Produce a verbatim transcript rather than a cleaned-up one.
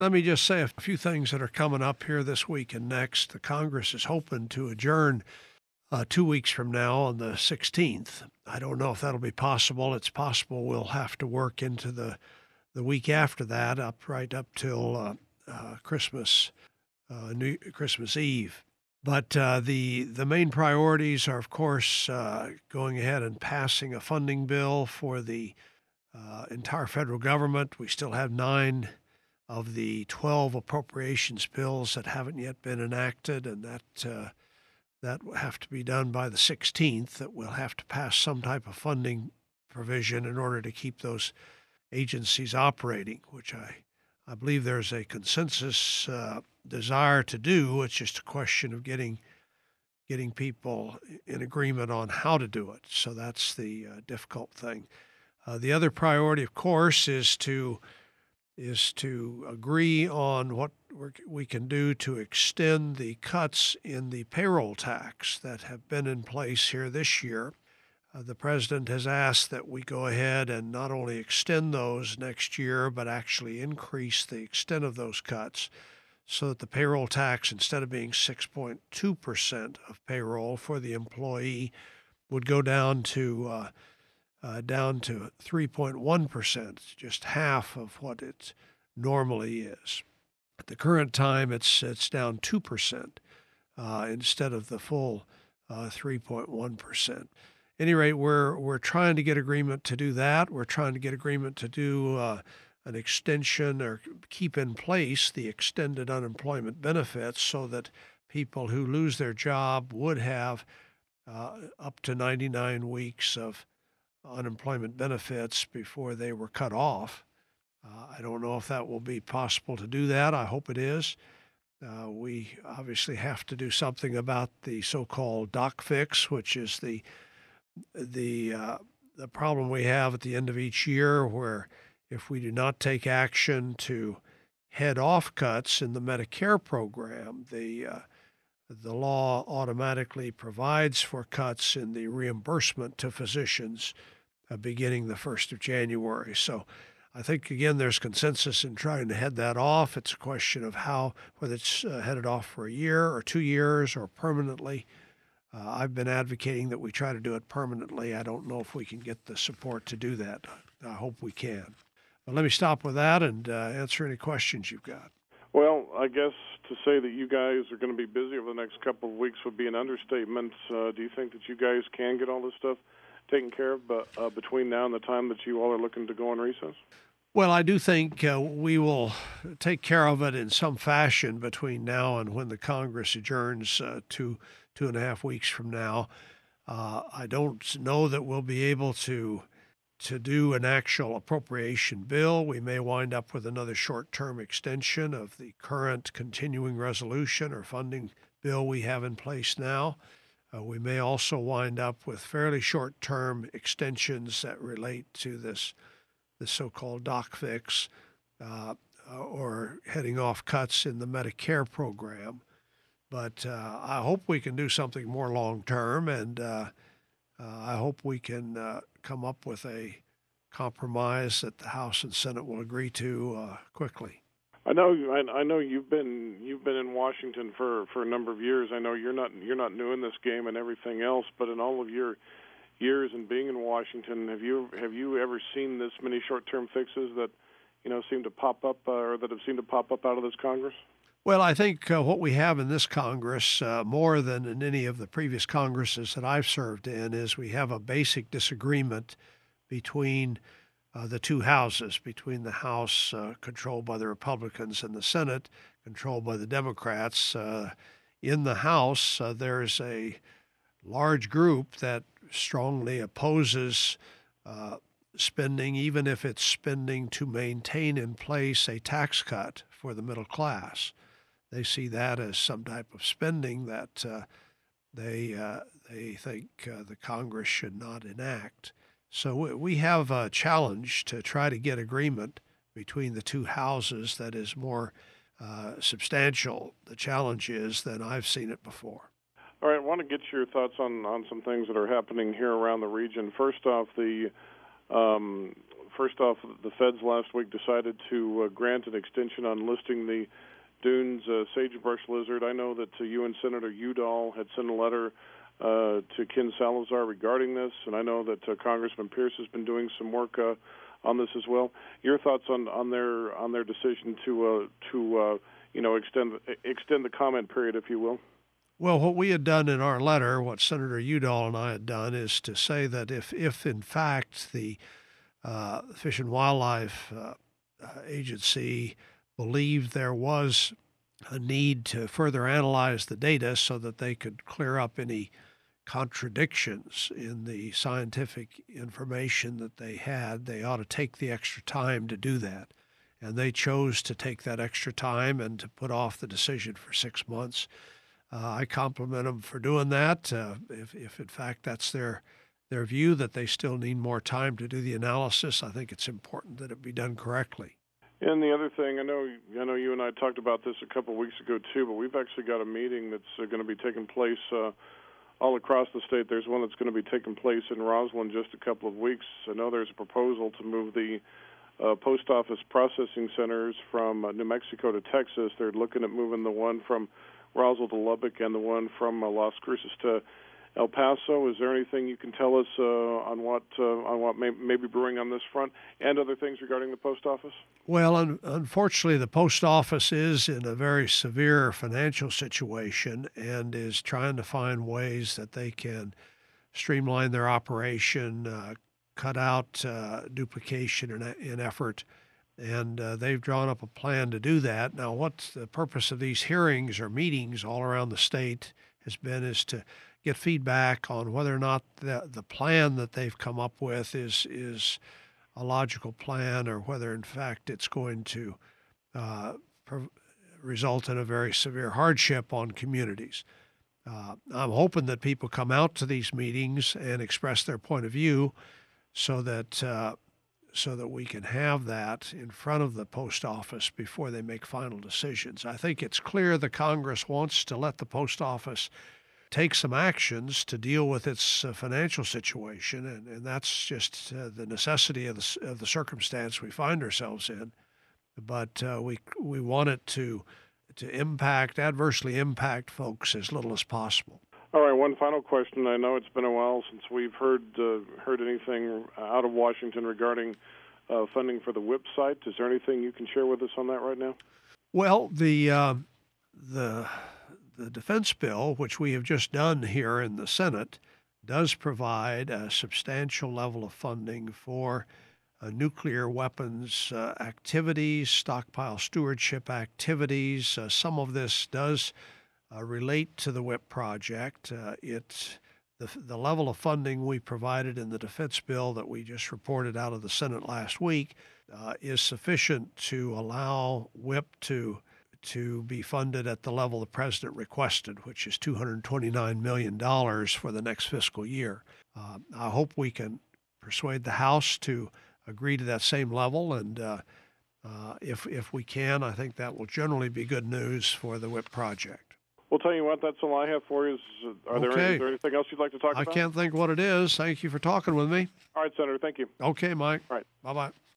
Let me just say a few things that are coming up here this week and next. The Congress is hoping to adjourn uh, two weeks from now on the sixteenth. I don't know if that'll be possible. It's possible we'll have to work into the, the week after that, up right up till uh, uh, Christmas, uh, New Christmas Eve. But uh, the the main priorities are, of course, uh, going ahead and passing a funding bill for the uh, entire federal government. We still have nine of the twelve appropriations bills that haven't yet been enacted, and that uh, that will have to be done by the sixteenth. That we'll have to pass some type of funding provision in order to keep those agencies operating, which I, I believe there's a consensus uh, desire to do. It's just a question of getting getting people in agreement on how to do it. So that's the uh, difficult thing. Uh, the other priority, of course, is to is to agree on what we're, we can do to extend the cuts in the payroll tax that have been in place here this year. Uh, the president has asked that we go ahead and not only extend those next year, but actually increase the extent of those cuts so that the payroll tax, instead of being six point two percent of payroll for the employee, would go down to uh, Uh, down to three point one percent, just half of what it normally is. At the current time, it's it's down two percent uh, instead of the full uh, three point one percent. At any rate, we're we're trying to get agreement to do that. We're trying to get agreement to do uh, an extension or keep in place the extended unemployment benefits so that people who lose their job would have uh, up to ninety-nine weeks of unemployment benefits before they were cut off. Uh, I don't know if that will be possible to do that. I hope it is. Uh, we obviously have to do something about the so-called doc fix, which is the the uh, the problem we have at the end of each year, where if we do not take action to head off cuts in the Medicare program, the uh, the law automatically provides for cuts in the reimbursement to physicians uh, beginning the first of January. So I think, again, there's consensus in trying to head that off. It's a question of how, whether it's uh, headed off for a year or two years or permanently. Uh, I've been advocating that we try to do it permanently. I don't know if we can get the support to do that. I hope we can. But let me stop with that and uh, answer any questions you've got. Well, I guess to say that you guys are going to be busy over the next couple of weeks would be an understatement. Uh, do you think that you guys can get all this stuff taken care of but, uh, between now and the time that you all are looking to go on recess? Well, I do think uh, we will take care of it in some fashion between now and when the Congress adjourns uh, two, two and a half weeks from now. Uh, I don't know that we'll be able to to do an actual appropriation bill. We may wind up with another short-term extension of the current continuing resolution or funding bill we have in place now. Uh, we may also wind up with fairly short-term extensions that relate to this, this so-called doc fix uh, or heading off cuts in the Medicare program. But uh, I hope we can do something more long-term, and uh, uh, I hope we can uh, come up with a compromise that the House and Senate will agree to uh, quickly. I know, I, I know you've been you've been in Washington for, for a number of years. I know you're not you're not new in this game and everything else, but in all of your years and being in Washington, have you have you ever seen this many short-term fixes that you know seem to pop up uh, or that have seemed to pop up out of this Congress? Well, I think uh, what we have in this Congress, uh, more than in any of the previous Congresses that I've served in, is we have a basic disagreement between uh, the two houses, between the House uh, controlled by the Republicans and the Senate controlled by the Democrats. Uh, in the House, uh, there's a large group that strongly opposes uh, spending, even if it's spending to maintain in place a tax cut for the middle class. They see that as some type of spending that uh, they uh, they think uh, the Congress should not enact. So we have a challenge to try to get agreement between the two houses that is more uh, substantial. The challenge is than I've seen it before. All right, I want to get your thoughts on, on some things that are happening here around the region. First off, the um, first off, the feds last week decided to uh, grant an extension on listing the Dunes uh, sagebrush lizard. I know that uh, you and Senator Udall had sent a letter uh, to Ken Salazar regarding this, and I know that uh, Congressman Pierce has been doing some work uh, on this as well. Your thoughts on, on their on their decision to uh, to uh, you know extend extend the comment period, if you will? Well, what we had done in our letter, what Senator Udall and I had done, is to say that if, if in fact the uh, Fish and Wildlife uh, uh, Agency believed there was a need to further analyze the data so that they could clear up any contradictions in the scientific information that they had, they ought to take the extra time to do that. And they chose to take that extra time and to put off the decision for six months. Uh, I compliment them for doing that. Uh, if, if in fact that's their their view that they still need more time to do the analysis, I think it's important that it be done correctly. And the other thing, I know, I know you and I talked about this a couple of weeks ago too, but we've actually got a meeting that's uh, going to be taking place uh, all across the state. There's one that's going to be taking place in Roswell in just a couple of weeks. I know there's a proposal to move the uh, post office processing centers from uh, New Mexico to Texas. They're looking at moving the one from Roswell to Lubbock and the one from uh, Las Cruces to El Paso. Is there anything you can tell us uh, on what uh, on what may, may be brewing on this front, and other things regarding the post office? Well, un- unfortunately, the post office is in a very severe financial situation and is trying to find ways that they can streamline their operation, uh, cut out uh, duplication in, in effort. And uh, they've drawn up a plan to do that. Now, what the purpose of these hearings or meetings all around the state has been is to get feedback on whether or not the, the plan that they've come up with is is a logical plan, or whether, in fact, it's going to uh, pre- result in a very severe hardship on communities. Uh, I'm hoping that people come out to these meetings and express their point of view so that uh, so that we can have that in front of the post office before they make final decisions. I think it's clear the Congress wants to let the post office take some actions to deal with its uh, financial situation, and, and that's just uh, the necessity of the, of the circumstance we find ourselves in. But uh, we we want it to to impact, adversely impact folks as little as possible. All right, one final question. I know it's been a while since we've heard uh, heard anything out of Washington regarding uh, funding for the WHIP site. Is there anything you can share with us on that right now? Well, the uh, the the defense bill, which we have just done here in the Senate, does provide a substantial level of funding for uh, nuclear weapons uh, activities, stockpile stewardship activities. Uh, some of this does Uh, relate to the WHIP project. Uh, it, the, the level of funding we provided in the defense bill that we just reported out of the Senate last week uh, is sufficient to allow WHIP to to be funded at the level the president requested, which is two hundred twenty-nine million dollars for the next fiscal year. Uh, I hope we can persuade the House to agree to that same level, and uh, uh, if if we can, I think that will generally be good news for the WHIP project. We'll tell you what, that's all I have for you. Is, are there, Okay. any, is there anything else you'd like to talk I about? can't think what it is. Thank you for talking with me. All right, Senator, thank you. Okay, Mike. All right. Bye-bye.